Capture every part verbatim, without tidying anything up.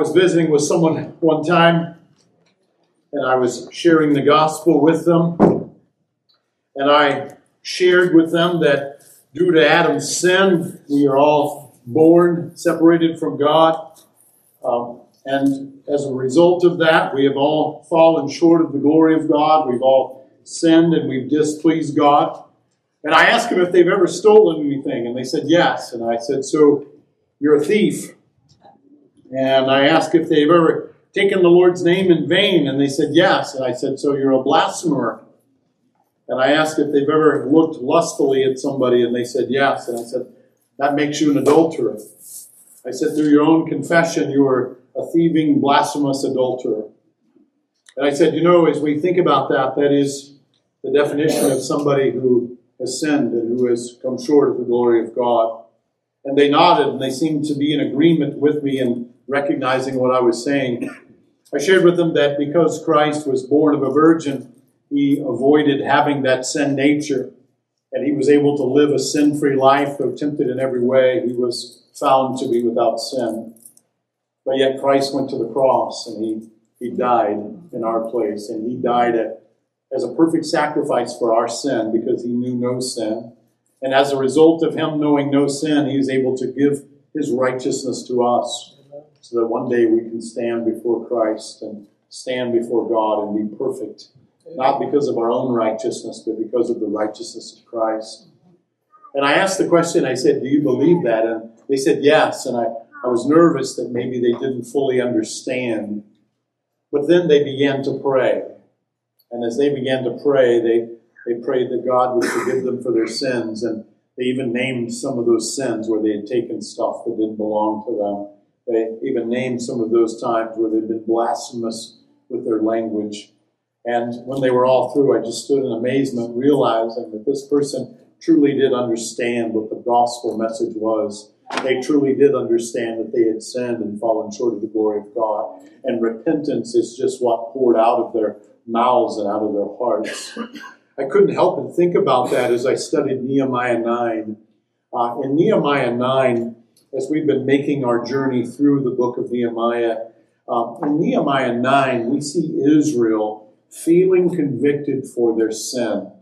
was visiting with someone one time, and I was sharing the gospel with them, and I shared with them that due to Adam's sin, we are all born separated from God, um, and as a result of that, we have all fallen short of the glory of God. We've all sinned and we've displeased God. And I asked them if they've ever stolen anything, and they said yes. And I said, so you're a thief. And I asked if they've ever taken the Lord's name in vain, and they said yes. And I said, so you're a blasphemer. And I asked if they've ever looked lustfully at somebody, and they said yes. And I said, that makes you an adulterer. I said, through your own confession, you are a thieving, blasphemous adulterer. And I said, you know, as we think about that, that is the definition of somebody who has sinned and who has come short of the glory of God. And they nodded, and they seemed to be in agreement with me in recognizing what I was saying. I shared with them that because Christ was born of a virgin, he avoided having that sin nature, and he was able to live a sin-free life, though tempted in every way. He was found to be without sin. But yet Christ went to the cross, and he, he died in our place, and he died at, as a perfect sacrifice for our sin because he knew no sin. And as a result of him knowing no sin, he was able to give his righteousness to us so that one day we can stand before Christ and stand before God and be perfect, not because of our own righteousness, but because of the righteousness of Christ. And I asked the question, I said, do you believe that? And they said yes, and I I was nervous that maybe they didn't fully understand. But then they began to pray. And as they began to pray, they, they prayed that God would forgive them for their sins. And they even named some of those sins where they had taken stuff that didn't belong to them. They even named some of those times where they'd been blasphemous with their language. And when they were all through, I just stood in amazement, realizing that this person truly did understand what the gospel message was. They truly did understand that they had sinned and fallen short of the glory of God. And repentance is just what poured out of their mouths and out of their hearts. I couldn't help but think about that as I studied Nehemiah nine. Uh, in Nehemiah nine, as we've been making our journey through the book of Nehemiah, uh, in Nehemiah nine, we see Israel feeling convicted for their sin.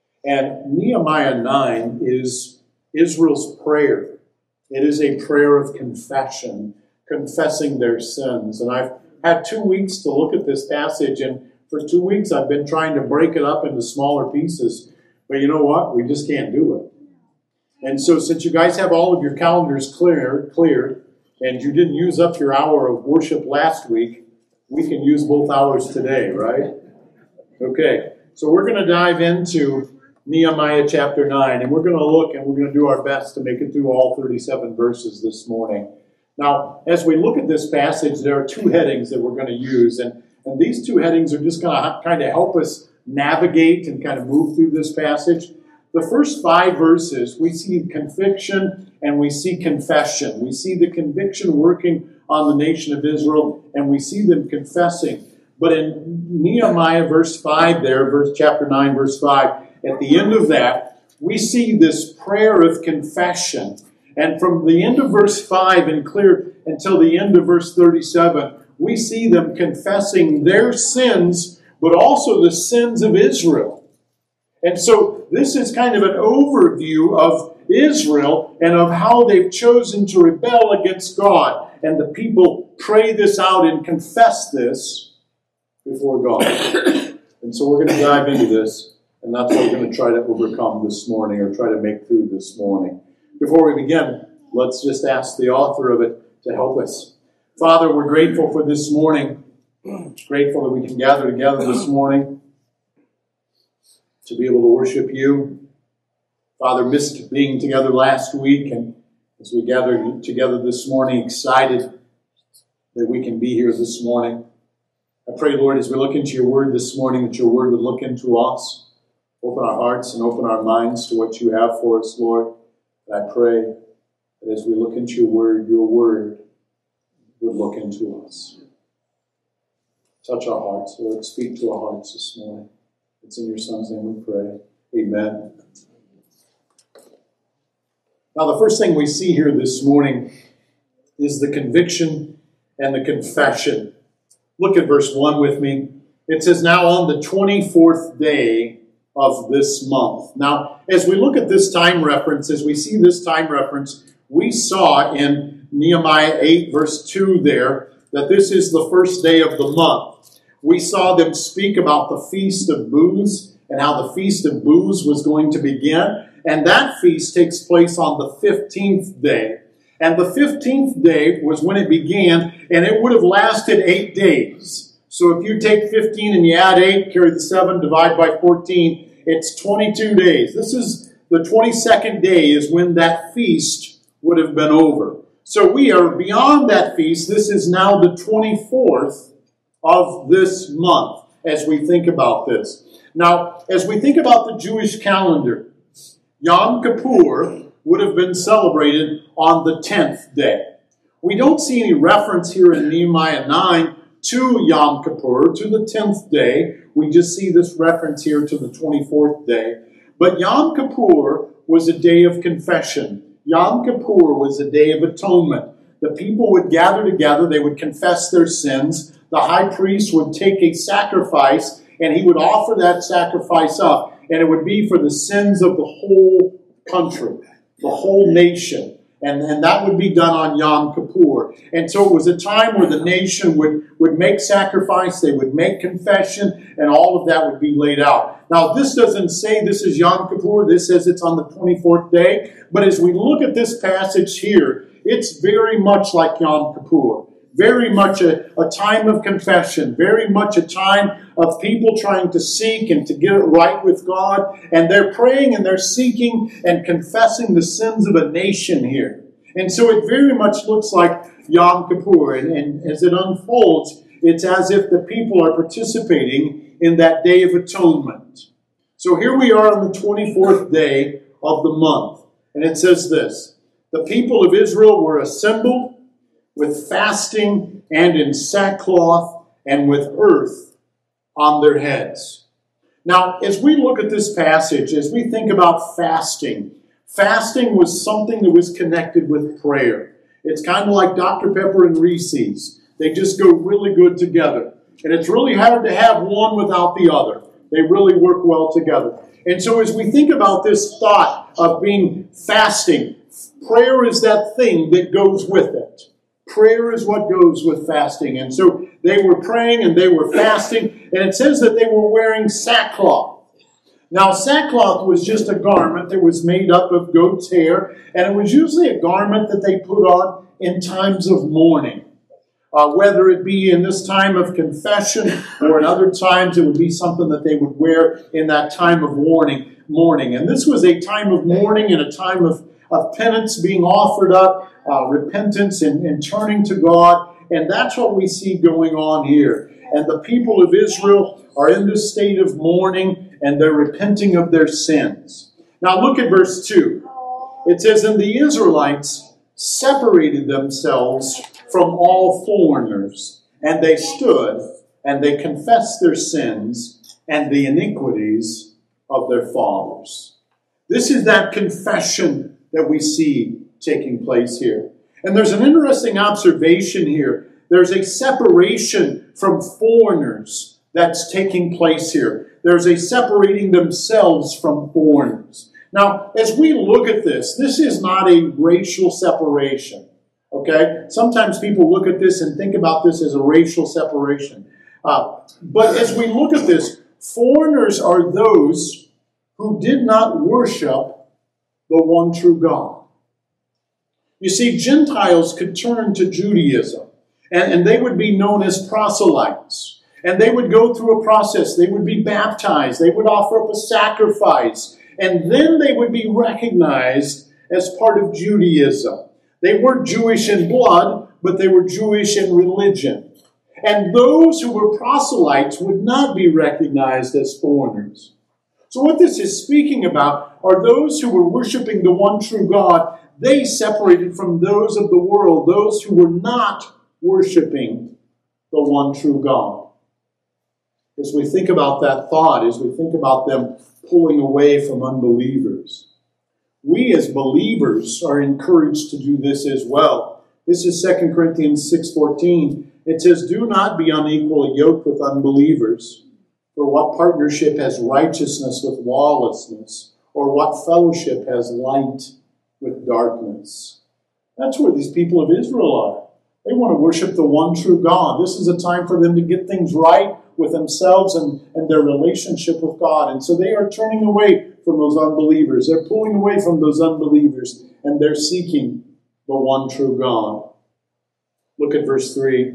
And Nehemiah nine is Israel's prayer. It is a prayer of confession, confessing their sins. And I've had two weeks to look at this passage, and for two weeks I've been trying to break it up into smaller pieces. But you know what? We just can't do it. And so since you guys have all of your calendars clear, cleared, and you didn't use up your hour of worship last week, we can use both hours today, right? Okay, so we're going to dive into Nehemiah chapter nine, and we're going to look and we're going to do our best to make it through all thirty-seven verses this morning. Now, as we look at this passage, there are two headings that we're going to use, and, and these two headings are just going to kind of help us navigate and kind of move through this passage. The first five verses, we see conviction and we see confession. We see the conviction working on the nation of Israel, and we see them confessing. But in Nehemiah verse five there, verse chapter nine, verse five, at the end of that, we see this prayer of confession. And from the end of verse five and clear until the end of verse thirty-seven, we see them confessing their sins, but also the sins of Israel. And so this is kind of an overview of Israel and of how they've chosen to rebel against God. And the people pray this out and confess this before God. And so we're going to dive into this. And that's what we're going to try to overcome this morning, or try to make through this morning. Before we begin, let's just ask the author of it to help us. Father, we're grateful for this morning. Grateful that we can gather together this morning to be able to worship you. Father, missed being together last week, and as we gather together this morning, excited that we can be here this morning. I pray, Lord, as we look into your word this morning, that your word would look into us. Open our hearts and open our minds to what you have for us, Lord. And I pray that as we look into your word, your word would look into us. Touch our hearts, Lord. Speak to our hearts this morning. It's in your Son's name we pray. Amen. Now, the first thing we see here this morning is the conviction and the confession. Look at verse one with me. It says, now on the twenty-fourth day of this month. Now, as we look at this time reference, as we see this time reference, we saw in Nehemiah eight, verse two there, that this is the first day of the month. We saw them speak about the Feast of Booths and how the Feast of Booths was going to begin. And that feast takes place on the fifteenth day. And the fifteenth day was when it began, and it would have lasted eight days. So if you take fifteen and you add eight, carry the seven, divide by fourteen, it's twenty-two days. This is the twenty-second day is when that feast would have been over. So we are beyond that feast. This is now the twenty-fourth of this month as we think about this. Now, as we think about the Jewish calendar, Yom Kippur would have been celebrated on the tenth day. We don't see any reference here in Nehemiah nine to Yom Kippur, to the tenth day. We just see this reference here to the twenty-fourth day. But Yom Kippur was a day of confession. Yom Kippur was a day of atonement. The people would gather together, they would confess their sins. The high priest would take a sacrifice, and he would offer that sacrifice up. And it would be for the sins of the whole country, the whole nation. And, and that would be done on Yom Kippur. And so it was a time where the nation would, would make sacrifice, they would make confession, and all of that would be laid out. Now, this doesn't say this is Yom Kippur. This says it's on the twenty-fourth day. But as we look at this passage here, it's very much like Yom Kippur. Very much a, a time of confession. Very much a time of people trying to seek and to get it right with God. And they're praying and they're seeking and confessing the sins of a nation here. And so it very much looks like Yom Kippur. And, and as it unfolds, it's as if the people are participating in that Day of Atonement. So here we are on the twenty-fourth day of the month. And it says this: the people of Israel were assembled with fasting and in sackcloth and with earth on their heads. Now, as we look at this passage, as we think about fasting, fasting was something that was connected with prayer. It's kind of like Doctor Pepper and Reese's. They just go really good together. And it's really hard to have one without the other. They really work well together. And so as we think about this thought of being fasting, prayer is that thing that goes with it. Prayer is what goes with fasting. And so they were praying and they were fasting. And it says that they were wearing sackcloth. Now, sackcloth was just a garment that was made up of goat's hair. And it was usually a garment that they put on in times of mourning. Uh, whether it be in this time of confession or in other times, it would be something that they would wear in that time of mourning. mourning. And this was a time of mourning and a time of, of penance being offered up, uh, repentance and, and turning to God. And that's what we see going on here. And the people of Israel are in this state of mourning and they're repenting of their sins. Now look at verse two. It says, and the Israelites separated themselves from all foreigners, and they stood, and they confessed their sins and the iniquities of their fathers. This is that confession that we see taking place here. And there's an interesting observation here. There's a separation from foreigners that's taking place here. There's a separating themselves from foreigners. Now, as we look at this, this is not a racial separation. Okay? Sometimes people look at this and think about this as a racial separation. Uh, but as we look at this, foreigners are those who did not worship the one true God. You see, Gentiles could turn to Judaism, and, and they would be known as proselytes. And they would go through a process. They would be baptized. They would offer up a sacrifice. And then they would be recognized as part of Judaism. They weren't Jewish in blood, but they were Jewish in religion. And those who were proselytes would not be recognized as foreigners. So what this is speaking about are those who were worshiping the one true God. They separated from those of the world, those who were not worshiping the one true God. As we think about that thought, as we think about them pulling away from unbelievers, we as believers are encouraged to do this as well, This is Second Corinthians six fourteen. It says, do not be unequally yoked with unbelievers. For what partnership has righteousness with lawlessness? Or what fellowship has light with darkness? That's where these people of Israel are. They want to worship the one true God. This is a time for them to get things right with themselves and, and their relationship with God. And so they are turning away from those unbelievers. They're pulling away from those unbelievers, and they're seeking the one true God. Look at verse three.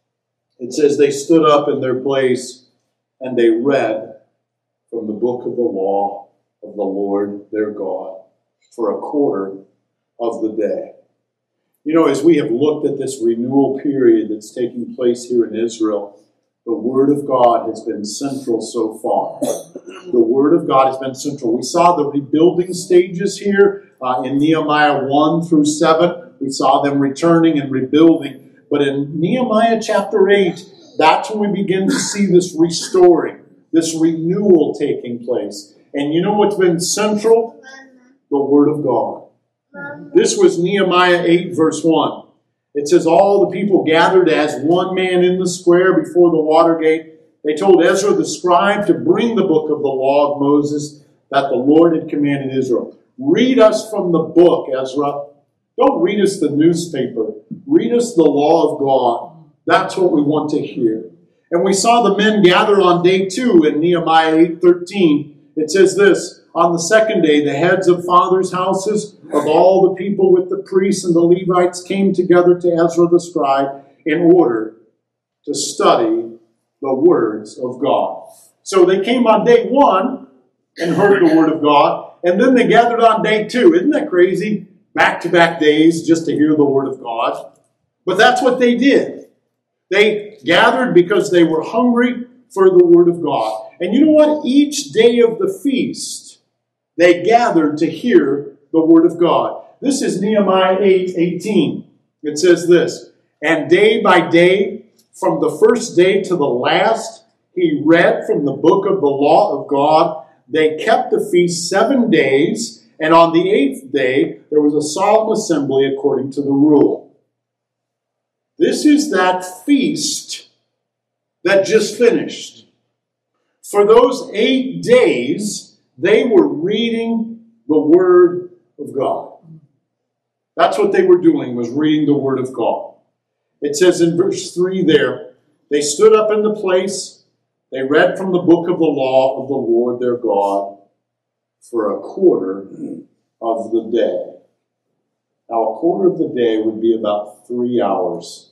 It says, they stood up in their place, and they read from the book of the law of the Lord their God for a quarter of the day. You know, as we have looked at this renewal period that's taking place here in Israel, the Word of God has been central so far. The Word of God has been central. We saw the rebuilding stages here uh, in Nehemiah one through seven. We saw them returning and rebuilding. But in Nehemiah chapter eight, that's when we begin to see this restoring, this renewal taking place. And you know what's been central? The Word of God. This was Nehemiah eight, verse one. It says, all the people gathered as one man in the square before the water gate. They told Ezra the scribe to bring the book of the law of Moses that the Lord had commanded Israel. Read us from the book, Ezra. Don't read us the newspaper. Read us the law of God. That's what we want to hear. And we saw the men gather on day two in Nehemiah eight thirteen. It says this, on the second day, the heads of fathers' houses of all the people with the priests and the Levites came together to Ezra the scribe in order to study the words of God. So they came on day one and heard the word of God, and then they gathered on day two. Isn't that crazy? Back-to-back days just to hear the word of God. But that's what they did. They gathered because they were hungry for the word of God. And you know what? Each day of the feast, they gathered to hear the word of God. This is Nehemiah eight eighteen. It says this, and day by day, from the first day to the last, he read from the book of the law of God. They kept the feast seven days, and on the eighth day, there was a solemn assembly according to the rule. This is that feast that just finished. For those eight days, they were reading the Word of God. That's what they were doing, was reading the Word of God. It says in verse three there, they stood up in the place, they read from the book of the law of the Lord their God for a quarter of the day. Now, a quarter of the day would be about three hours.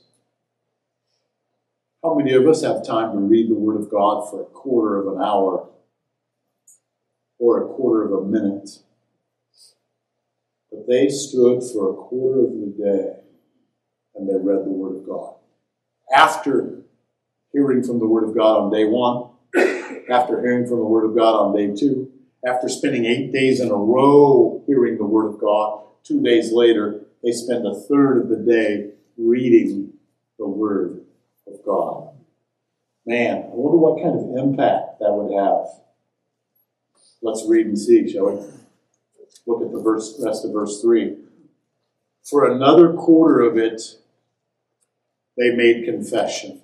How many of us have time to read the Word of God for a quarter of an hour or a quarter of a minute? But they stood for a quarter of the day and they read the Word of God. After hearing from the Word of God on day one, after hearing from the Word of God on day two, after spending eight days in a row hearing the Word of God, two days later, they spend a third of the day reading the Word of God. Man, I wonder what kind of impact that would have. Let's read and see, shall we? Look at the verse, rest of verse three. For another quarter of it, they made confession.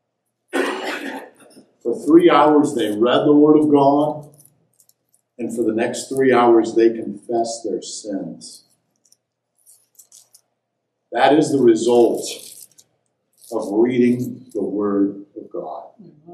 For three hours, they read the Word of God. And for the next three hours, they confessed their sins. That is the result of reading the Word of God.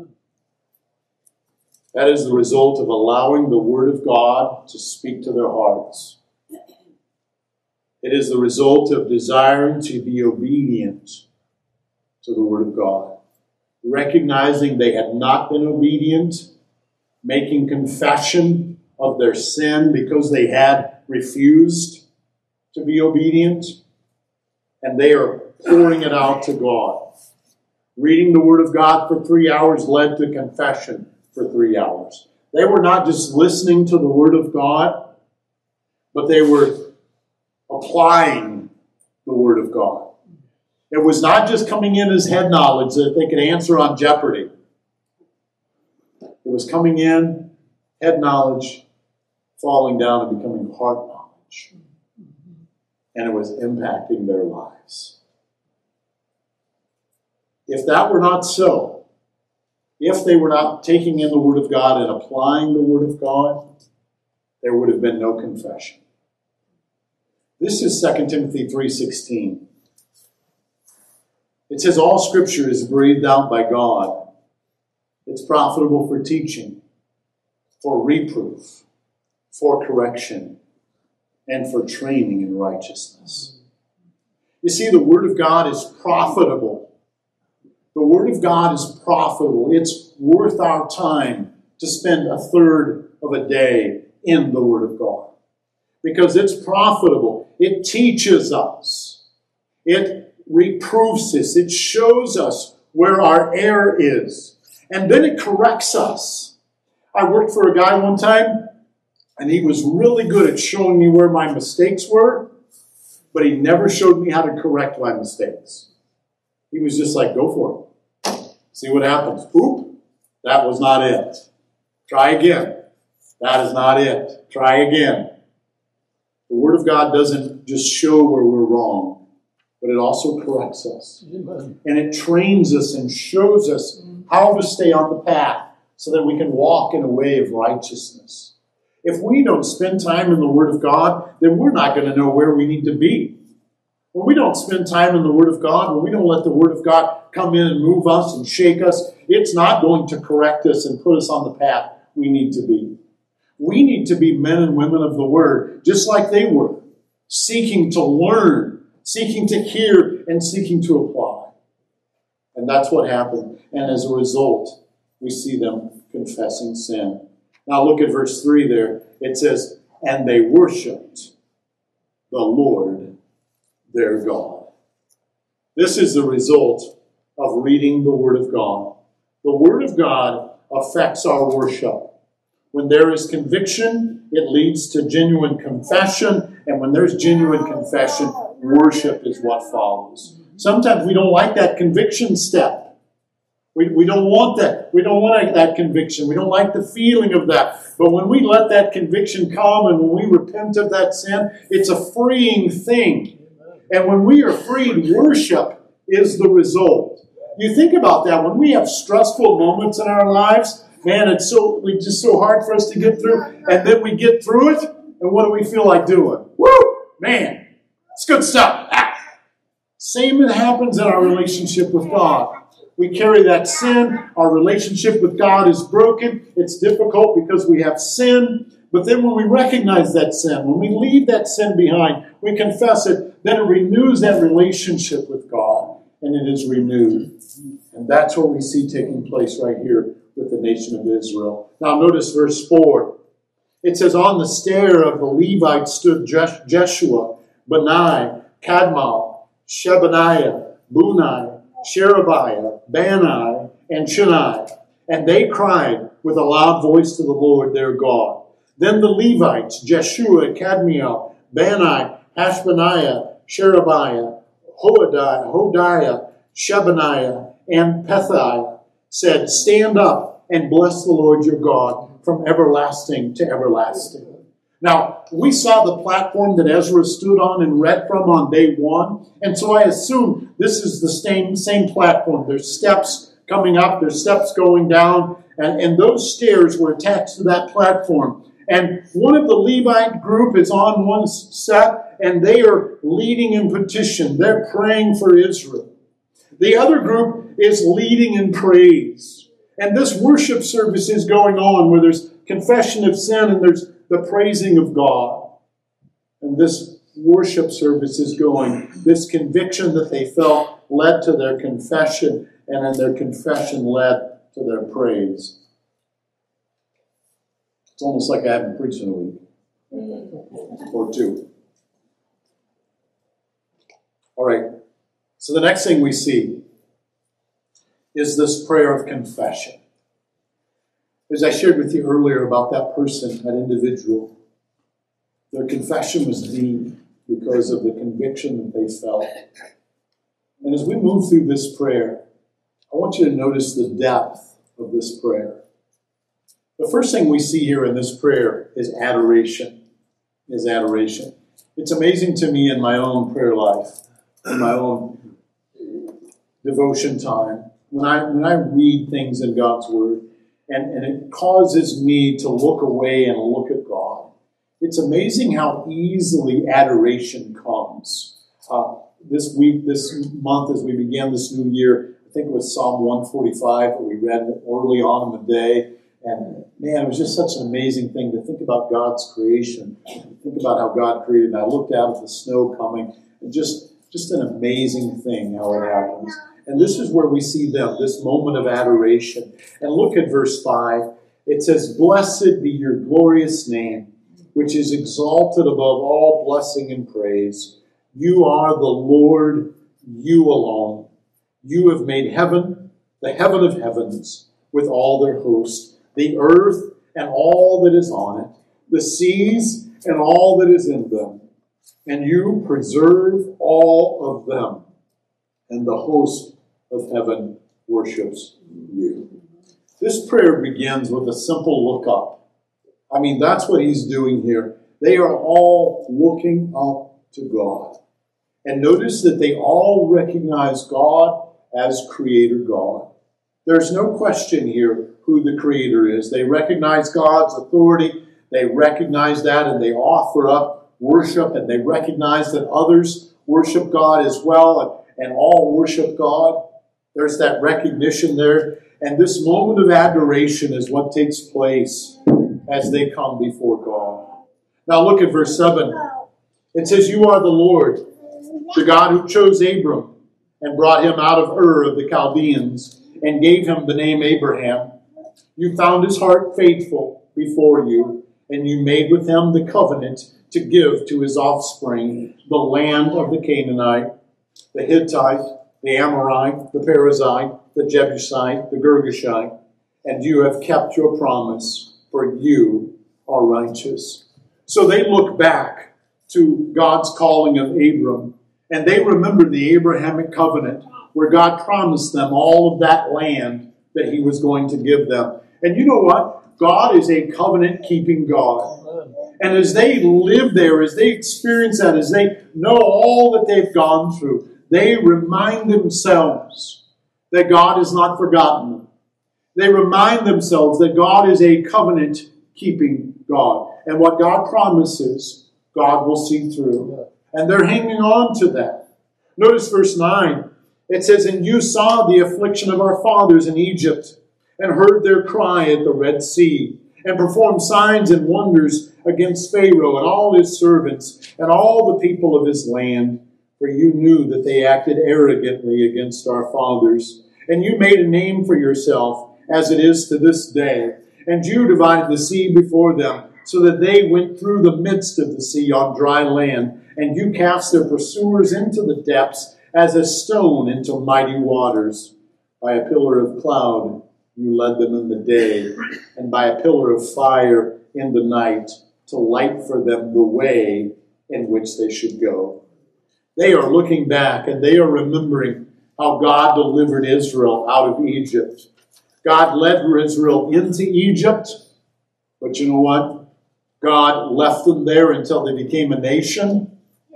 That is the result of allowing the Word of God to speak to their hearts. It is the result of desiring to be obedient to the Word of God. Recognizing they had not been obedient, making confession of their sin because they had refused to be obedient, and they are pouring it out to God. Reading the Word of God for three hours led to confession for three hours. They were not just listening to the Word of God, but they were applying the Word of God. It was not just coming in as head knowledge that they could answer on Jeopardy. It was coming in, head knowledge, falling down and becoming heart knowledge. And it was impacting their lives. if that were not so, if they were not taking in the Word of God and applying the Word of God, there would have been no confession. This is Second Timothy three sixteen. It says, all Scripture is breathed out by God. It's profitable for teaching, for reproof, for correction, and for training in righteousness. You see, the Word of God is profitable. The Word of God is profitable. It's worth our time to spend a third of a day in the Word of God. Because it's profitable. It teaches us. It reproofs us. It shows us where our error is. And then it corrects us. I worked for a guy one time, and he was really good at showing me where my mistakes were, but he never showed me how to correct my mistakes. He was just like, go for it. See what happens. Oop, that was not it. Try again. That is not it. Try again. The Word of God doesn't just show where we're wrong, but it also corrects us. Amen. And it trains us and shows us how to stay on the path so that we can walk in a way of righteousness. If we don't spend time in the Word of God, then we're not going to know where we need to be. When we don't spend time in the Word of God, when we don't let the Word of God come in and move us and shake us, it's not going to correct us and put us on the path we need to be. We need to be men and women of the Word, just like they were, seeking to learn, seeking to hear, and seeking to apply. And that's what happened. And as a result, we see them confessing sin. Now look at verse three there. It says, and they worshipped the Lord their God. This is the result of reading the Word of God. The Word of God affects our worship. When there is conviction, it leads to genuine confession. And when there's genuine confession, worship is what follows. Sometimes we don't like that conviction step. We, we don't want that. We don't want that conviction. We don't like the feeling of that. But when we let that conviction come and when we repent of that sin, it's a freeing thing. And when we are freed, worship is the result. You think about that. When we have stressful moments in our lives, man, it's so it's just so hard for us to get through. And then we get through it, and what do we feel like doing? Woo! Man, it's good stuff. Ah. Same happens in our relationship with God. We carry that sin. Our relationship with God is broken. It's difficult because we have sin. But then when we recognize that sin, when we leave that sin behind, we confess it, then it renews that relationship with God, and it is renewed. And that's what we see taking place right here with the nation of Israel. Now notice verse four. It says, on the stair of the Levites stood Jeshua, Bani, Kadmal, Shebaniah, Bunai, Sherebiah, Bani, and Shani. And they cried with a loud voice to the Lord their God. Then the Levites, Jeshua, Kadmiel, Bani, Hashbaniah, Sherebiah, Hodiah, Hodiah, Shebaniah, and Pethiah, said, stand up and bless the Lord your God from everlasting to everlasting. Now, we saw the platform that Ezra stood on and read from on day one, and so I assume this is the same, same platform. There's steps coming up, there's steps going down, and, and those stairs were attached to that platform. And one of the Levite group is on one set, and they are leading in petition. They're praying for Israel. The other group is leading in praise. And this worship service is going on where there's confession of sin and there's the praising of God. And this worship service is going. This conviction that they felt led to their confession, and then their confession led to their praise. It's almost like I haven't preached in a week or two. All right. So the next thing we see is this prayer of confession. As I shared with you earlier about that person, that individual, their confession was deep because of the conviction that they felt. And as we move through this prayer, I want you to notice the depth of this prayer. The first thing we see here in this prayer is adoration. Is adoration. It's amazing to me in my own prayer life, in my own devotion time, when I when I read things in God's Word, and, and it causes me to look away and look at God, it's amazing how easily adoration comes. Uh, this week, this month, as we began this new year, I think it was Psalm one forty-five that we read early on in the day. And man, it was just such an amazing thing to think about God's creation. Think about how God created. And I looked out at the snow coming, and just, just an amazing thing how it happens. And this is where we see them, this moment of adoration. And look at verse five. It says, "Blessed be your glorious name, which is exalted above all blessing and praise. You are the Lord, you alone. You have made heaven, the heaven of heavens, with all their host, the earth and all that is on it, the seas and all that is in them. And you preserve all of them, and the host of heaven worships you." This prayer begins with a simple look up. I mean, that's what he's doing here. They are all looking up to God. And notice that they all recognize God as Creator God. There's no question here who the Creator is. They recognize God's authority. They recognize that, and they offer up worship, and they recognize that others worship God as well, and, and all worship God. There's that recognition there. And this moment of adoration is what takes place as they come before God. Now look at verse seven. It says, "You are the Lord, the God who chose Abram and brought him out of Ur of the Chaldeans and gave him the name Abraham. You found his heart faithful before you, and you made with him the covenant to give to his offspring the land of the Canaanite, the Hittite, the Amorite, the Perizzite, the Jebusite, the Girgashite, and you have kept your promise, for you are righteous." So they look back to God's calling of Abram, and they remember the Abrahamic covenant where God promised them all of that land that he was going to give them. And you know what? God is a covenant-keeping God. And as they live there, as they experience that, as they know all that they've gone through, they remind themselves that God has not forgotten them. They remind themselves that God is a covenant-keeping God. And what God promises, God will see through. And they're hanging on to that. Notice verse nine. It says, "And you saw the affliction of our fathers in Egypt, and heard their cry at the Red Sea, and performed signs and wonders against Pharaoh and all his servants, and all the people of his land. For you knew that they acted arrogantly against our fathers. And you made a name for yourself, as it is to this day. And you divided the sea before them, so that they went through the midst of the sea on dry land. And you cast their pursuers into the depths, as a stone into mighty waters. By a pillar of cloud you led them in the day, and by a pillar of fire in the night, to light for them the way in which they should go." They are looking back, and they are remembering how God delivered Israel out of Egypt. God led Israel into Egypt, but you know what? God left them there until they became a nation,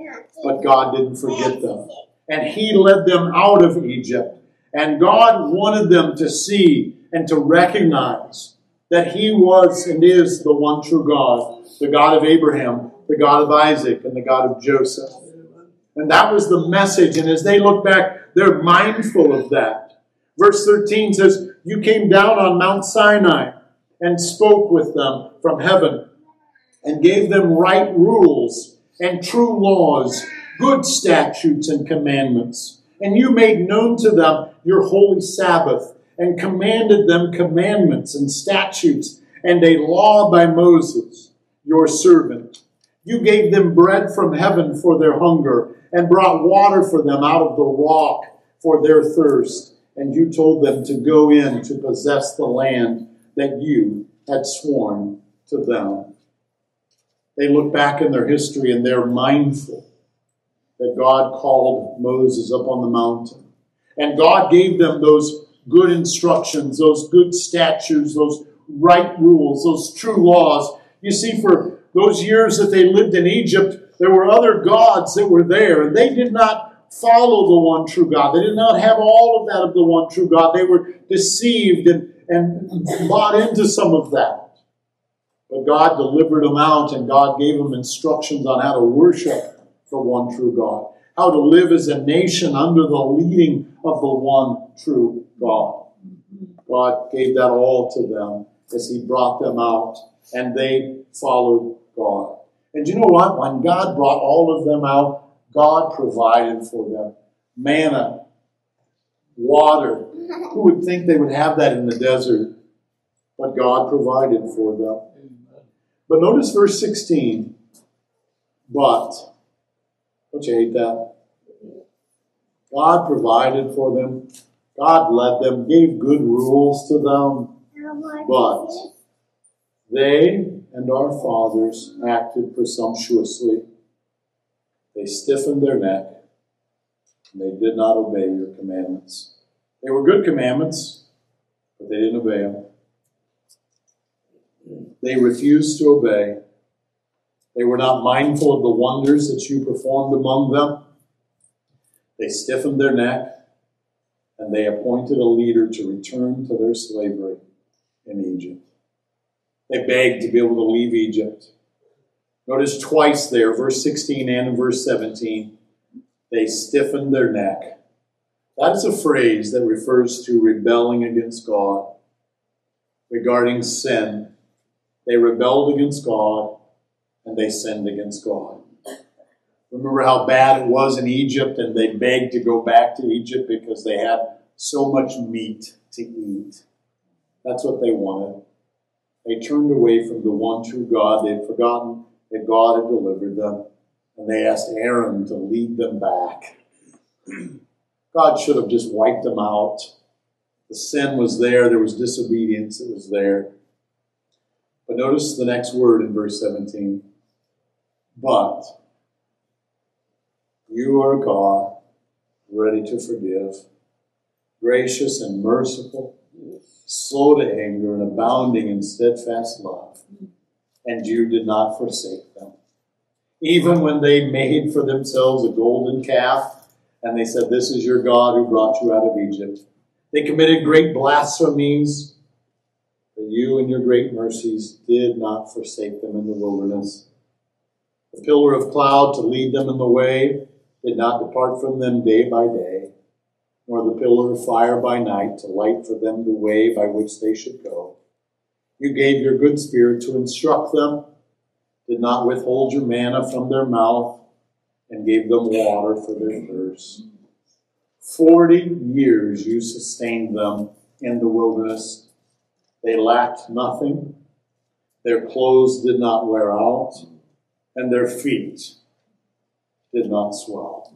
but God didn't forget them. And he led them out of Egypt. And God wanted them to see and to recognize that he was and is the one true God, the God of Abraham, the God of Isaac, and the God of Joseph. And that was the message. And as they look back, they're mindful of that. Verse thirteen says, "You came down on Mount Sinai and spoke with them from heaven and gave them right rules and true laws, good statutes and commandments. And you made known to them your holy Sabbath and commanded them commandments and statutes and a law by Moses, your servant. You gave them bread from heaven for their hunger and brought water for them out of the rock for their thirst. And you told them to go in to possess the land that you had sworn to them." They look back in their history and they're mindful that God called Moses up on the mountain. And God gave them those good instructions, those good statutes, those right rules, those true laws. You see, for those years that they lived in Egypt, there were other gods that were there, and they did not follow the one true God. They did not have all of that of the one true God. They were deceived and, and bought into some of that. But God delivered them out, and God gave them instructions on how to worship the one true God, how to live as a nation under the leading of the one true God. God gave that all to them as He brought them out, and they followed God. And you know what? When God brought all of them out, God provided for them manna, water. Who would think they would have that in the desert? But God provided for them. But notice verse sixteen. But, don't you hate that? God provided for them. God led them, gave good rules to them. But they and our fathers acted presumptuously. They stiffened their neck, and they did not obey your commandments. They were good commandments, but they didn't obey them. They refused to obey. They were not mindful of the wonders that you performed among them. They stiffened their neck, and they appointed a leader to return to their slavery in Egypt. They begged to be able to leave Egypt. Notice twice there, verse sixteen and in verse seventeen, they stiffened their neck. That is a phrase that refers to rebelling against God. Regarding sin, they rebelled against God and they sinned against God. Remember how bad it was in Egypt, and they begged to go back to Egypt because they had so much meat to eat. That's what they wanted. They turned away from the one true God. They had forgotten that God had delivered them, and they asked Aaron to lead them back. God should have just wiped them out. The sin was there. There was disobedience. It was there. But notice the next word in verse seventeen. But you are God, ready to forgive, gracious and merciful, slow to anger and abounding in steadfast love. And you did not forsake them. Even when they made for themselves a golden calf, and they said, this is your God who brought you out of Egypt. They committed great blasphemies, but you in your great mercies did not forsake them in the wilderness. The pillar of cloud to lead them in the way did not depart from them day by day, nor the pillar of fire by night to light for them the way by which they should go. You gave your good spirit to instruct them, did not withhold your manna from their mouth, and gave them water for their thirst. Forty years you sustained them in the wilderness. They lacked nothing. Their clothes did not wear out, and their feet did not swell.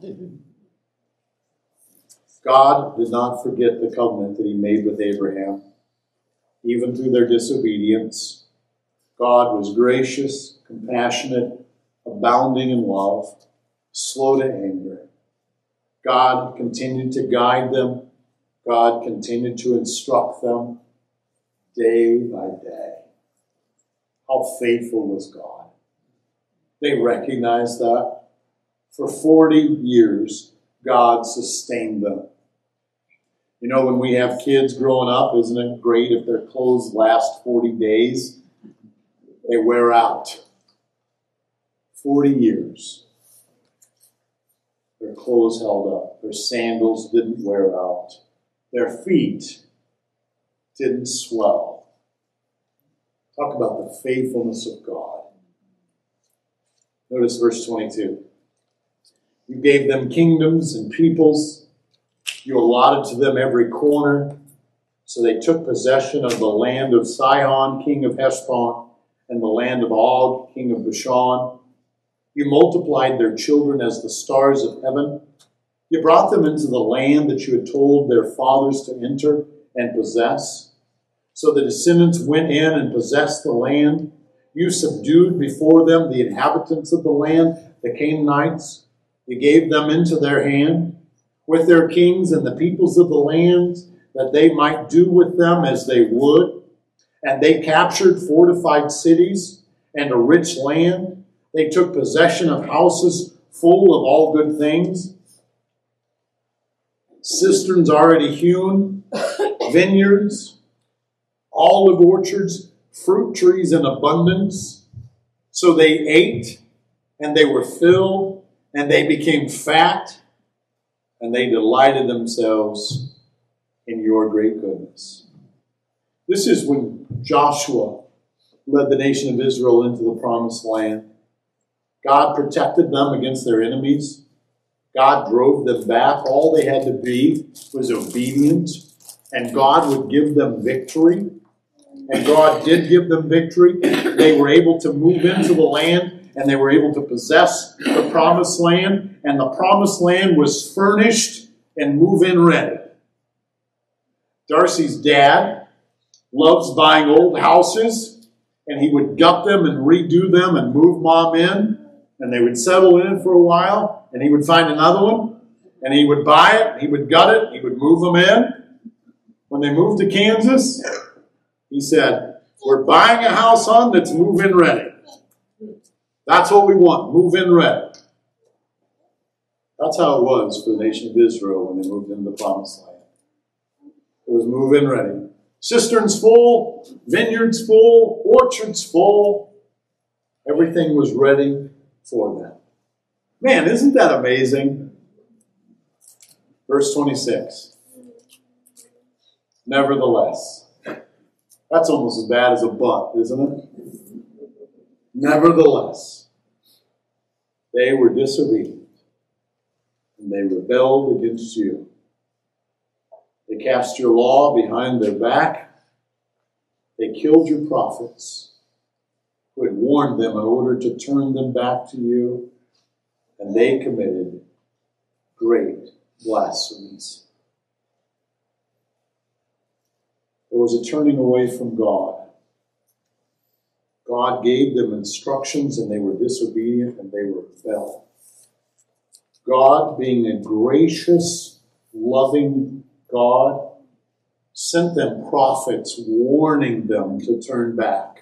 God did not forget the covenant that he made with Abraham. Even through their disobedience, God was gracious, compassionate, abounding in love, slow to anger. God continued to guide them. God continued to instruct them day by day. How faithful was God? They recognized that. For forty years, God sustained them. You know, when we have kids growing up, isn't it great if their clothes last forty days? They wear out. forty years. Their clothes held up. Their sandals didn't wear out. Their feet didn't swell. Talk about the faithfulness of God. Notice verse twenty-two. You gave them kingdoms and peoples. You allotted to them every corner. So they took possession of the land of Sihon, king of Heshbon, and the land of Og, king of Bashan. You multiplied their children as the stars of heaven. You brought them into the land that you had told their fathers to enter and possess. So the descendants went in and possessed the land. You subdued before them the inhabitants of the land, the Canaanites. You gave them into their hand with their kings and the peoples of the land, that they might do with them as they would. And they captured fortified cities and a rich land. They took possession of houses full of all good things. cisterns already hewn, vineyards, olive orchards, fruit trees in abundance. So they ate, and they were filled, and they became fat, and they delighted themselves in your great goodness. This is when Joshua led the nation of Israel into the promised land. God protected them against their enemies. God drove them back. All they had to be was obedient, and God would give them victory. And God did give them victory. They were able to move into the land, and they were able to possess the promised land, and the promised land was furnished and move-in ready. Darcy's dad loves buying old houses, and he would gut them and redo them and move Mom in, and they would settle in for a while, and he would find another one, and he would buy it, he would gut it, he would move them in. When they moved to Kansas, he said, we're buying a house on that's move-in ready. That's what we want, move-in ready. That's how it was for the nation of Israel when they moved into the promised land. It was move-in ready. Cisterns full, vineyards full, orchards full. Everything was ready for them. Man, isn't that amazing? Verse twenty-six. Nevertheless. That's almost as bad as a but, isn't it? Nevertheless, they were disobedient, and they rebelled against you. They cast your law behind their back. They killed your prophets, who had warned them in order to turn them back to you, and they committed great blasphemies. There was a turning away from God. God gave them instructions, and they were disobedient, and they rebelled. God, being a gracious, loving God, sent them prophets warning them to turn back.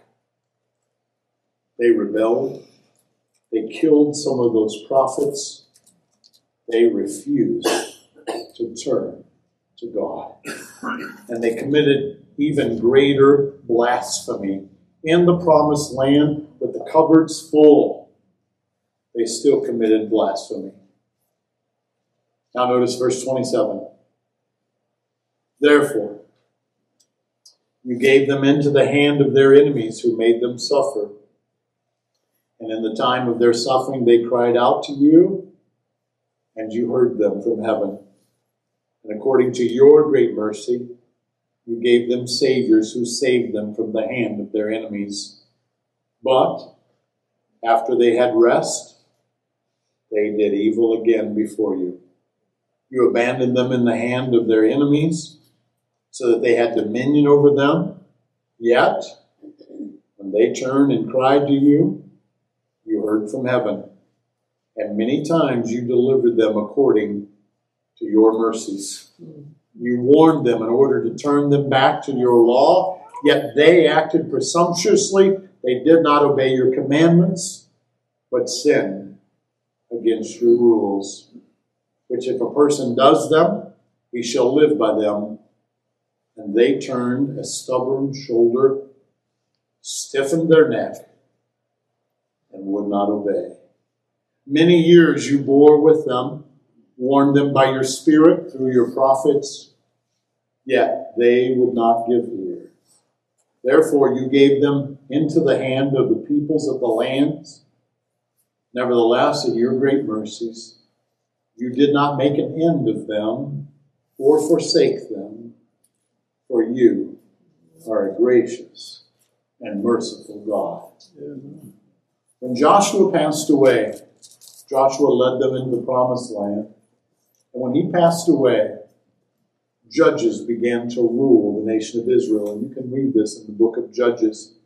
They rebelled. They killed some of those prophets. They refused to turn to God. And they committed even greater blasphemy. In the promised land, with the cupboards full, they still committed blasphemy. Now notice verse twenty-seven. Therefore, you gave them into the hand of their enemies who made them suffer. And in the time of their suffering, they cried out to you, and you heard them from heaven. And according to your great mercy, you gave them saviors who saved them from the hand of their enemies. But after they had rest, they did evil again before you. You abandoned them in the hand of their enemies, so that they had dominion over them. Yet, when they turned and cried to you, you heard from heaven, and many times you delivered them according to your mercies. You warned them in order to turn them back to your law, yet they acted presumptuously. They did not obey your commandments, but sinned against your rules, which if a person does them, he shall live by them. And they turned a stubborn shoulder, stiffened their neck, and would not obey. Many years you bore with them, warned them by your Spirit through your prophets, yet they would not give ear. Therefore you gave them into the hand of the peoples of the lands. Nevertheless, in your great mercies, you did not make an end of them or forsake them, for you are a gracious and merciful God. Amen. When Joshua passed away, Joshua led them into the promised land. And when he passed away, judges began to rule the nation of Israel. And you can read this in the book of Judges.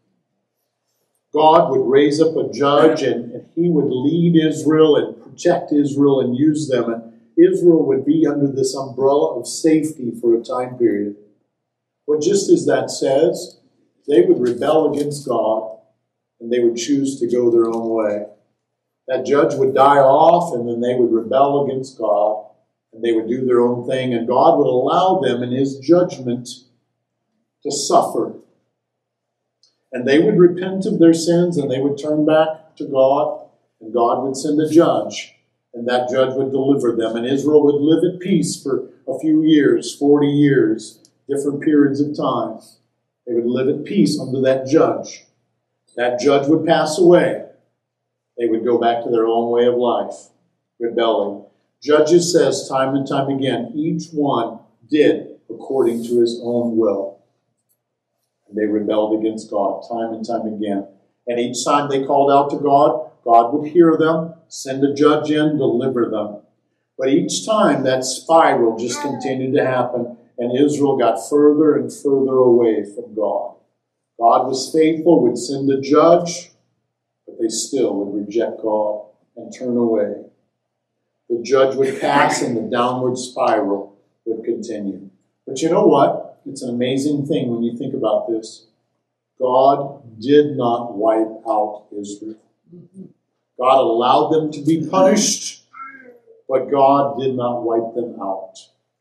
God would raise up a judge, and, and he would lead Israel and protect Israel and use them. And Israel would be under this umbrella of safety for a time period. But just as that says, they would rebel against God, and they would choose to go their own way. That judge would die off, and then they would rebel against God, and they would do their own thing, and God would allow them in his judgment to suffer. And they would repent of their sins, and they would turn back to God, and God would send a judge, and that judge would deliver them, and Israel would live at peace for a few years, forty years, different periods of time. They would live at peace under that judge. That judge would pass away. They would go back to their own way of life, rebelling. Judges says time and time again, each one did according to his own will. And they rebelled against God time and time again. And each time they called out to God, God would hear them, send a judge in, deliver them. But each time that spiral just continued to happen, and Israel got further and further away from God. God was faithful, would send a judge, but they still would reject God and turn away. The judge would pass and the downward spiral would continue. But you know what? It's an amazing thing when you think about this. God did not wipe out Israel. God allowed them to be punished, but God did not wipe them out.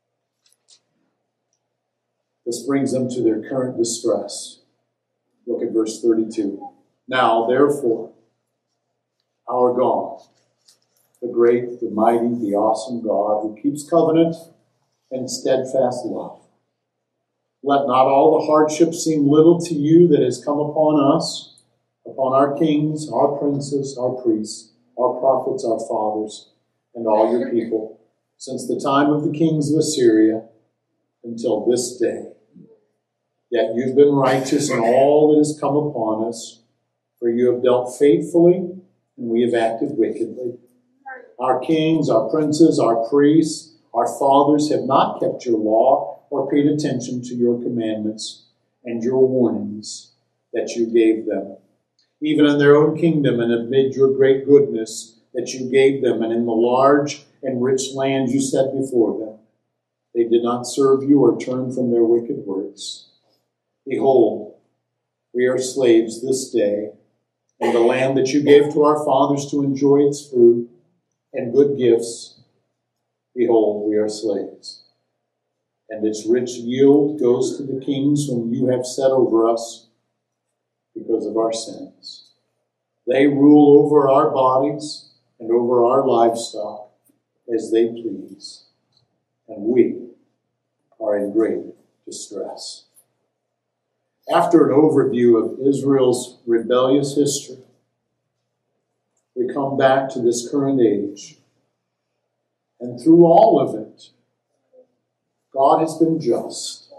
This brings them to their current distress. Look at verse thirty-two. Now, therefore, our God, the great, the mighty, the awesome God who keeps covenant and steadfast love. Let not all the hardship seem little to you that has come upon us, upon our kings, our princes, our priests, our prophets, our fathers, and all your people, since the time of the kings of Assyria until this day. Yet you've been righteous in all that has come upon us, for you have dealt faithfully, and we have acted wickedly. Our kings, our princes, our priests, our fathers have not kept your law or paid attention to your commandments and your warnings that you gave them. Even in their own kingdom and amid your great goodness that you gave them, and in the large and rich land you set before them, they did not serve you or turn from their wicked works. Behold, we are slaves this day, and the land that you gave to our fathers to enjoy its fruit and good gifts, behold, we are slaves. And its rich yield goes to the kings whom you have set over us because of our sins. They rule over our bodies and over our livestock as they please, and we are in great distress. After an overview of Israel's rebellious history, we come back to this current age. And through all of it, God has been just.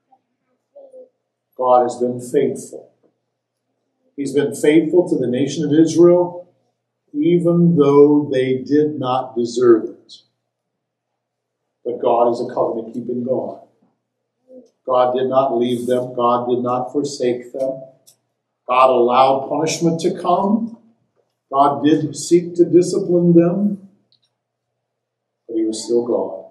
God has been faithful. He's been faithful to the nation of Israel, even though they did not deserve it. But God is a covenant-keeping God. God did not leave them. God did not forsake them. God allowed punishment to come. God did seek to discipline them. But he was still God.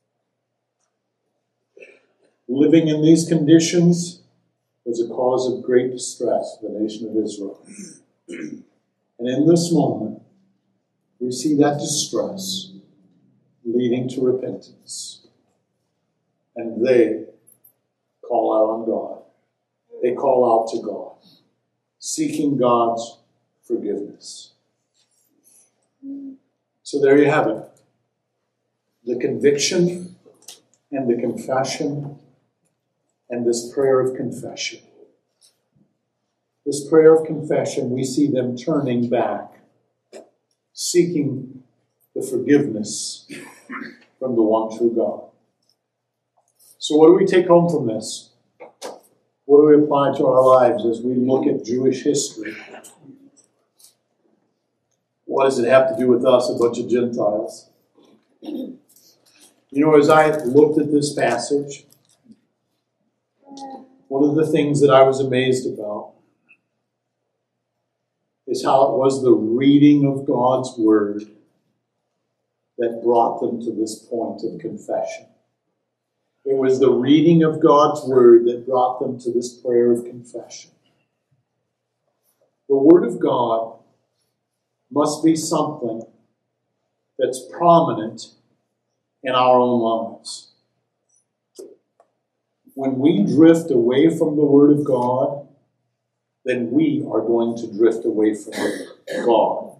Living in these conditions was a cause of great distress to the nation of Israel. And in this moment, we see that distress leading to repentance. And they call out on God. They call out to God, seeking God's forgiveness. So there you have it. The conviction and the confession and this prayer of confession. This prayer of confession, we see them turning back, seeking the forgiveness from the one true God. So what do we take home from this? What do we apply to our lives as we look at Jewish history? What does it have to do with us, a bunch of Gentiles? You know, as I looked at this passage, one of the things that I was amazed about is how it was the reading of God's Word that brought them to this point of confession. It was the reading of God's Word that brought them to this prayer of confession. The Word of God must be something that's prominent in our own lives. When we drift away from the Word of God, then we are going to drift away from God.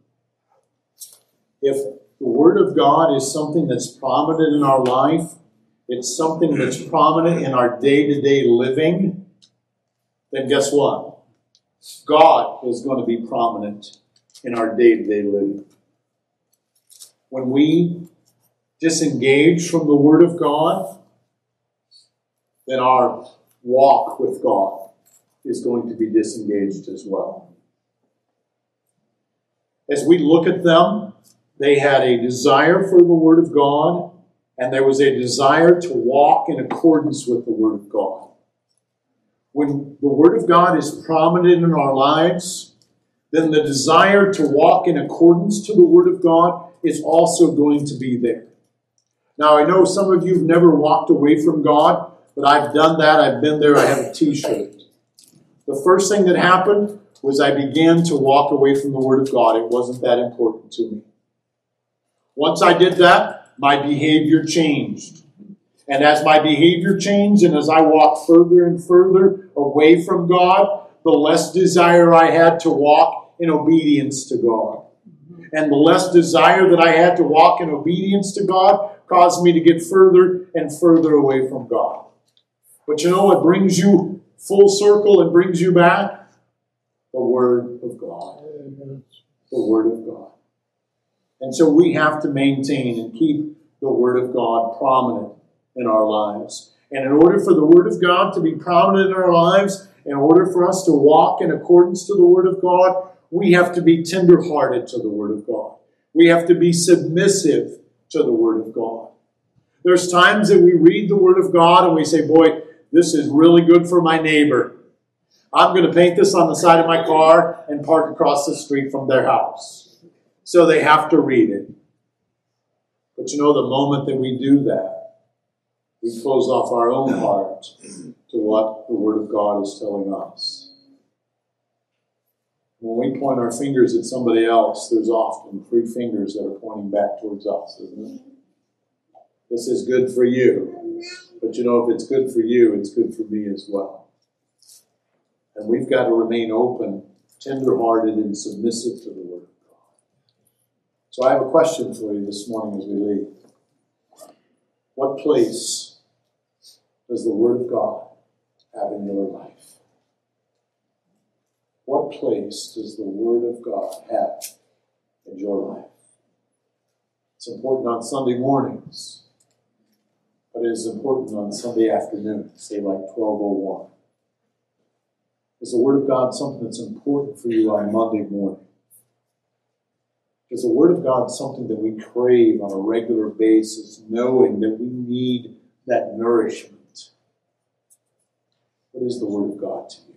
If the Word of God is something that's prominent in our life, it's something that's prominent in our day-to-day living, then guess what? God is going to be prominent in our day-to-day living. When we disengage from the Word of God, then our walk with God is going to be disengaged as well. As we look at them, they had a desire for the Word of God, and there was a desire to walk in accordance with the Word of God. When the Word of God is prominent in our lives, then the desire to walk in accordance to the Word of God is also going to be there. Now, I know some of you have never walked away from God, but I've done that. I've been there. I have a t-shirt. The first thing that happened was I began to walk away from the Word of God. It wasn't that important to me. Once I did that, my behavior changed. And as my behavior changed, and as I walked further and further away from God, the less desire I had to walk in obedience to God. And the less desire that I had to walk in obedience to God caused me to get further and further away from God. But you know what brings you full circle and brings you back? The Word of God. The Word of God. And so we have to maintain and keep the Word of God prominent in our lives. And in order for the Word of God to be prominent in our lives, in order for us to walk in accordance to the Word of God, we have to be tender-hearted to the Word of God. We have to be submissive to the Word of God. There's times that we read the Word of God and we say, boy, this is really good for my neighbor. I'm going to paint this on the side of my car and park across the street from their house. So they have to read it. But you know, the moment that we do that, we close off our own heart to what the Word of God is telling us. When we point our fingers at somebody else, there's often three fingers that are pointing back towards us, isn't it? This is good for you. But you know, if it's good for you, it's good for me as well. And we've got to remain open, tender-hearted, and submissive to the Word of God. So I have a question for you this morning as we leave. What place does the Word of God have in your life? What place does the Word of God have in your life? It's important on Sunday mornings, but it is important on Sunday afternoon, say like twelve oh one. Is the Word of God something that's important for you on Monday morning? Is the Word of God something that we crave on a regular basis, knowing that we need that nourishment? What is the Word of God to you?